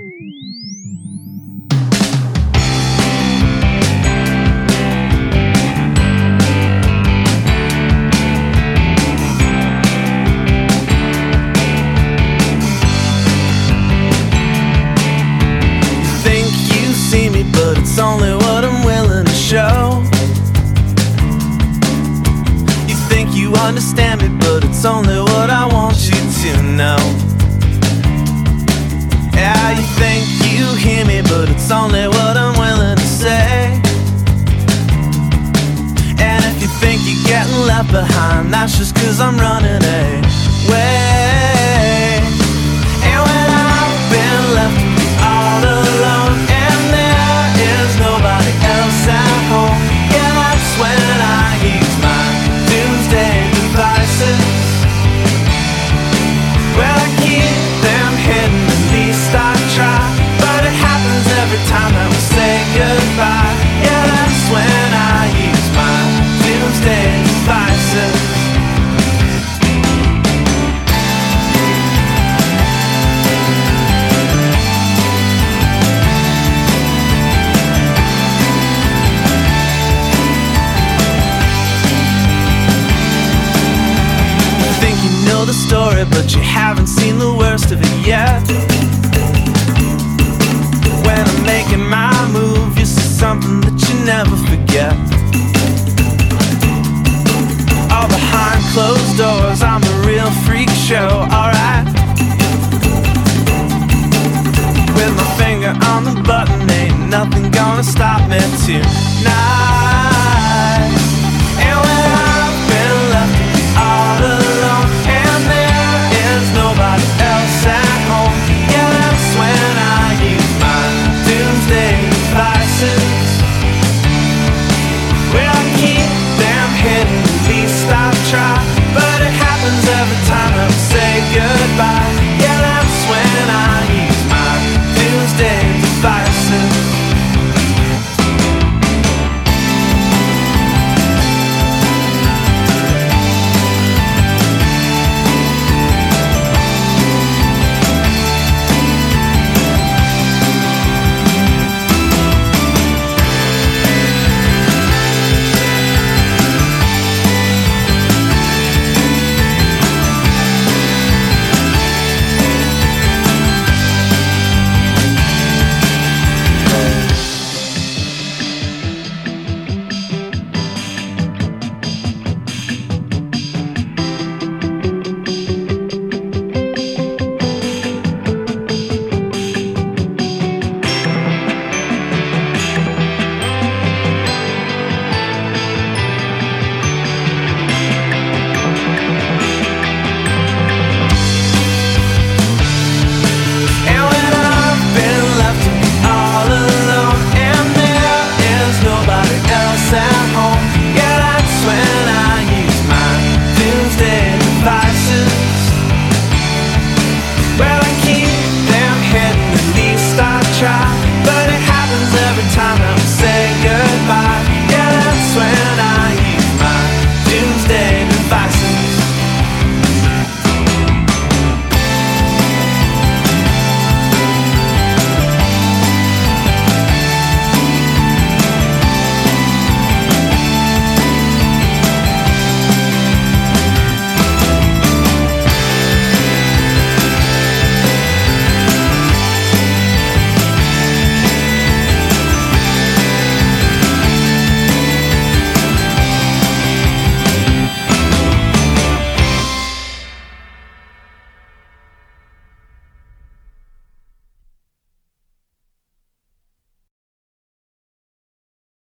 But it's only what I'm willing to show. You think you understand me, but it's only what I want you to know. Yeah, you think you hear me, but it's only what I'm willing to say. And if you think you're getting left behind, that's just 'cause I'm running away. And when I've been left all alone, nobody else at home, yeah, that's when I use my doomsday devices. Well, I keep them hidden, at least I try, but it happens every time that we say goodbye. Yeah, that's when I use my doomsday devices. The story, but you haven't seen the worst of it yet. When I'm making my move, you see something that you never forget. All behind closed doors, I'm a real freak show, alright. With my finger on the button, ain't nothing gonna stop me tonight. And when I've been left all alone, nobody else at home, yeah, that's when I use my doomsday devices. Well, I keep them hidden, at least I try, but it happens every time I say goodbye.